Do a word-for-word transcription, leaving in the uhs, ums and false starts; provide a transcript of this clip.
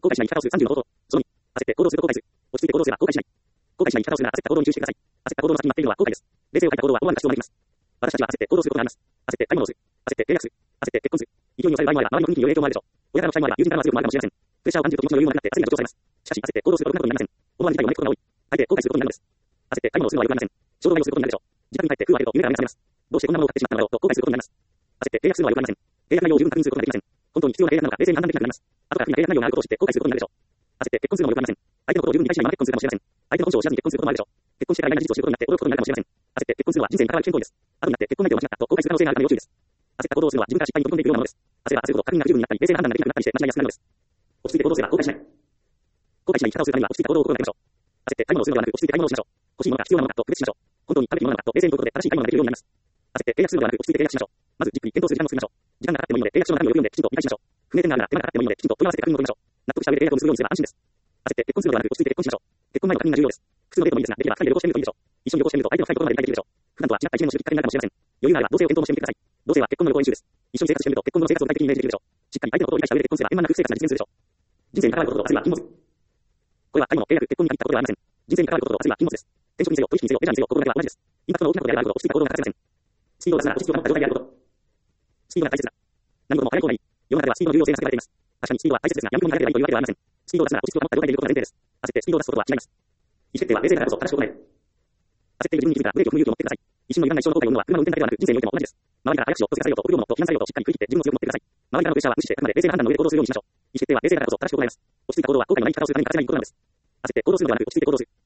後悔しない生き方をするさんじゅうの方法。そのに、焦って行動すると後悔する。落ち着いて行動すれば後悔しない。後悔しない生き方をするなら焦った行動に注意してください。焦った行動の先に待っているのは後悔です。冷静を欠いた行動は思わぬ過失を招きます。私たちは焦って行動することがあります。焦って買い物をする。焦って契約する。焦って結婚する。勢いに押される場合もあれば、周りの雰囲気による影響もあるでしょう。親からの期待もあれば、友人からの圧力もあるかもしれません。プレッシャーを感じると気持ちの余裕もなくなって焦りが助長されます。しかし、焦って行動することになることになりません。思わぬ事態を招くことが多い。大抵後悔することになるのです。焦って買い物をするのは良くありません。衝動買いをすることになるでしょう。自宅に帰って空を開けると夢が目が覚めます。どうしてこんなものを買ってしまったのだろうと後悔することになります。焦って契約するのは良くありません。契約内容を十分確認することができません。本当に必要な契約なのか冷静に判断できなくなります。後から不意な契約内容があることを知って後悔することになるでしょう。焦って結婚するのも良くありません。相手のことを十分に理解しないまま結婚するかもしれません。相手の本性を知らずに結婚することもあるでしょう。結婚してから意外な事実を知ることになって驚くことになるかもしれません。焦って結婚するのは人生に関わる危険行為です。後になって結婚相手を間違ったと後悔する可能性があるため要注意です。焦った行動をするのは自分から失敗に飛び込んでいくようなものです。焦れば焦るほど確認が不十分になったり冷静な判断ができなくなったりして間違いやすくなるのです。落ち着いて行動すれば後悔しない。後悔しない生き方をするためには落ち着いた行動を心がけましょう。焦って買い物をするのではなく落ち着いて買い物をしましょう。欲しいものか必要なものかと区別しましょう。本当に食べきるものなのかと冷静に問うことで正しい買い物ができるようになります。焦って契約するのではなく落ち着いて契約しましょう。まずじっくり検討する時間を作りましょう。時間がかかってもいいので契約書の中身を読んできちんと理解しましょう。不明点があるなら手間がかかってもいいのできちんと問い合わせて確認を取りましょう。納得した上で契約を結ぶようにすれば安心です。焦って結婚するのではなく落ち着いて結婚しましょう。結婚前の確認が重要です。複数のデートもいいですが、できればふたりで旅行してみるといいでしょう。一緒に旅行してみると相手の深いことまで理解できるでしょう。普段とは違った一面の出費になるかもしれません。余裕があれば同棲を検討もしてみてください。同棲は結婚の旅行演習です。一緒に生活してみると結婚後の生活を具体的にイメージできるでしょう。しっかり相手のことを理解した上で結婚すれば円満な夫婦生活が実現するでしょう。人生に関わることと焦りは禁物。これは買い物、契約、結婚に限ったことではありません。人生に関わることと焦りは禁物です。転職にせよ、取引にせよ、レジャーにせよ、心だけは同じです。インパクトの大きなことであることを落ち着いた行動が欠かせません。スピードを出すなら落ち着きを保った状態であること。スピードが大切だ。何事も早い方がいい。世の中ではスピードの重要性が叫ばれています。確かにスピードは大切ですが、やみくもに流れればいいというわけではありません。スピードを出すなら落ち着きを保った状態でいることが前提です。焦ってスピードを出すことは違います。意思決定は冷静だからこそ正しく行える。焦っている自分に気づいたらブレーキを踏む勇気を持ってください。一瞬の油断が一生の後悔を生むのは車の運転だけではなく人生においても同じです。周りから早口を閉ざされようと、臆病者と非難されようとしっかり食い切って自分を強く持ってください。周りからのプレッシャーは無視してあくまで冷静な判断の上で行動するようにしましょう。意思決定は冷静だからこそ正しく行えます。落ち着いた行動は後悔のない生き方をするために欠かせないことなのです。焦って行動するのではなく落ち着いて行動する。